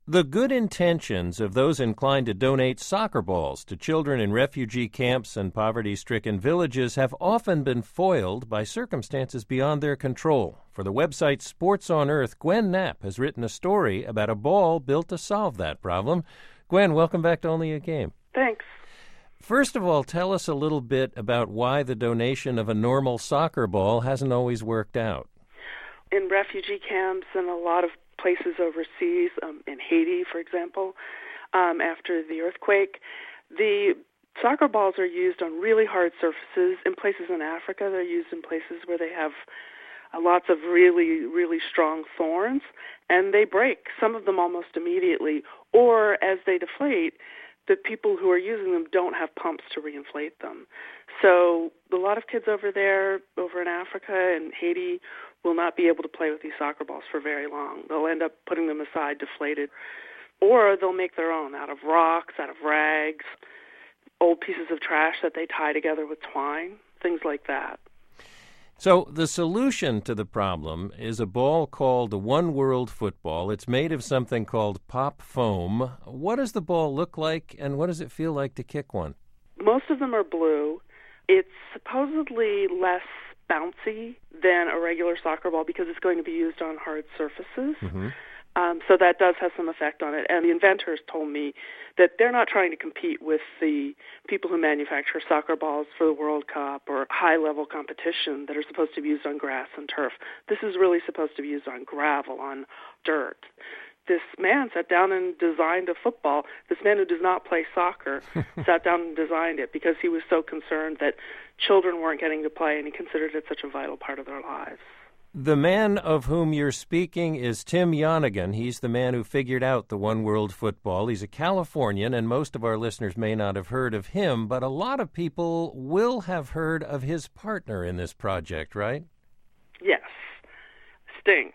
The good intentions of those inclined to donate soccer balls to children in refugee camps and poverty-stricken villages have often been foiled by circumstances beyond their control. For the website Sports on Earth, Gwen Knapp has written a story about a ball built to solve that problem. Gwen, welcome back to Only a Game. Thanks. First of all, tell us a little bit about why the donation of a normal soccer ball hasn't always worked out. In refugee camps and a lot of places overseas, in Haiti, for example, after the earthquake, the soccer balls are used on really hard surfaces. In places in Africa, they're used in places where they have lots of really, really strong thorns, and they break, some of them almost immediately. Or as they deflate, the people who are using them don't have pumps to reinflate them. So a lot of kids over there, over in Africa and Haiti, will not be able to play with these soccer balls for very long. They'll end up putting them aside deflated, or they'll make their own out of rocks, out of rags, old pieces of trash that they tie together with twine, things like that. So the solution to the problem is a ball called the One World Football. It's made of something called pop foam. What does the ball look like, and what does it feel like to kick one? Most of them are blue. It's supposedly less bouncy than a regular soccer ball because it's going to be used on hard surfaces. Mm-hmm. So that does have some effect on it. And the inventors told me that they're not trying to compete with the people who manufacture soccer balls for the World Cup or high-level competition that are supposed to be used on grass and turf. This is really supposed to be used on gravel, on dirt. This man sat down and designed a football. This man who does not play soccer sat down and designed it because he was so concerned that children weren't getting to play, and he considered it such a vital part of their lives. The man of whom you're speaking is Tim Yonigan. He's the man who figured out the One World Football. He's a Californian, and most of our listeners may not have heard of him, but a lot of people will have heard of his partner in this project, right? Yes, Sting.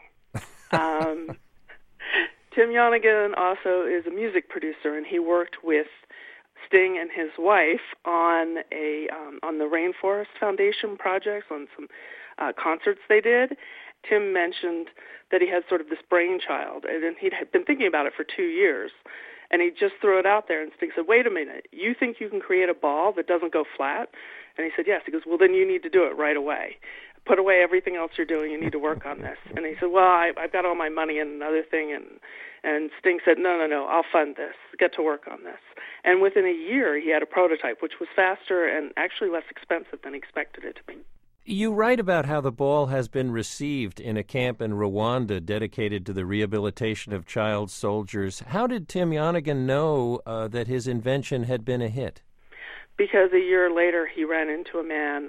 Tim Yonigan also is a music producer, and he worked with Sting and his wife on the Rainforest Foundation projects, on some concerts they did. Tim mentioned that he had sort of this brainchild, and he'd been thinking about it for 2 years, and he just threw it out there, and Sting said, wait a minute, you think you can create a ball that doesn't go flat? And he said, yes. He goes, well, then you need to do it right away. Put away everything else you're doing. You need to work on this. And he said, well, I've got all my money in another thing. And Sting said, no, I'll fund this. Get to work on this. And within a year, he had a prototype, which was faster and actually less expensive than he expected it to be. You write about how the ball has been received in a camp in Rwanda dedicated to the rehabilitation of child soldiers. How did Tim Yonigan know that his invention had been a hit? Because a year later, he ran into a man.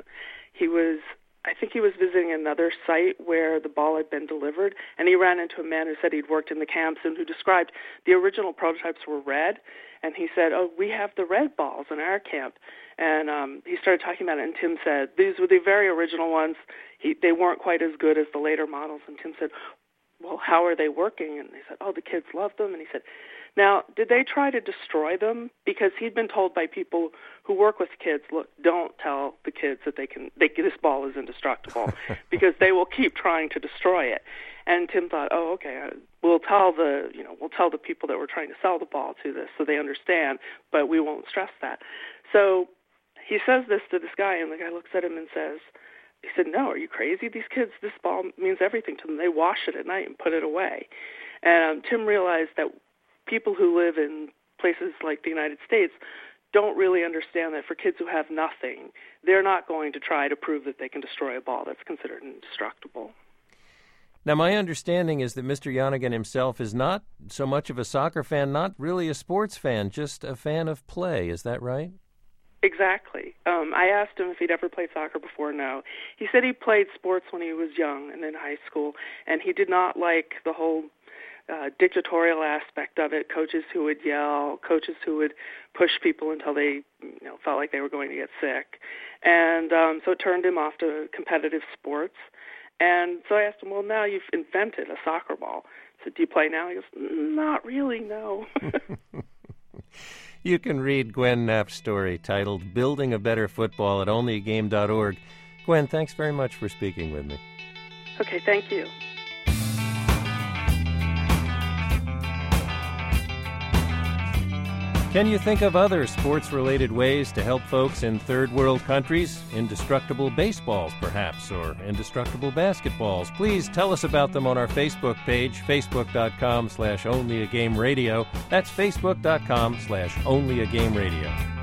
I think he was visiting another site where the ball had been delivered, and he ran into a man who said he'd worked in the camps and who described the original prototypes were red, and he said, oh, we have the red balls in our camp. And he started talking about it, and Tim said, these were the very original ones. They weren't quite as good as the later models. And Tim said, well, how are they working? And they said, oh, the kids love them. And he said, now, did they try to destroy them? Because he'd been told by people who work with kids, look, don't tell the kids that this ball is indestructible because they will keep trying to destroy it. And Tim thought, oh, okay, we'll tell the people that we're trying to sell the ball to this so they understand, but we won't stress that. So he says this to this guy, and the guy looks at him and he said, no, are you crazy? These kids, this ball means everything to them. They wash it at night and put it away. And Tim realized that people who live in places like the United States don't really understand that for kids who have nothing, they're not going to try to prove that they can destroy a ball that's considered indestructible. Now, my understanding is that Mr. Yonigan himself is not so much of a soccer fan, not really a sports fan, just a fan of play. Is that right? Exactly. I asked him if he'd ever played soccer before. No. He said he played sports when he was young and in high school, and he did not like the whole dictatorial aspect of it, coaches who would yell, coaches who would push people until they felt like they were going to get sick. And so it turned him off to competitive sports. And so I asked him, well, now you've invented a soccer ball. I said, do you play now? He goes, not really, no. You can read Gwen Knapp's story titled Building a Better Football at onlyagame.org. Gwen, thanks very much for speaking with me. Okay, thank you. Can you think of other sports-related ways to help folks in third-world countries? Indestructible baseballs, perhaps, or indestructible basketballs. Please tell us about them on our Facebook page, facebook.com/onlyagameradio. That's facebook.com/onlyagameradio.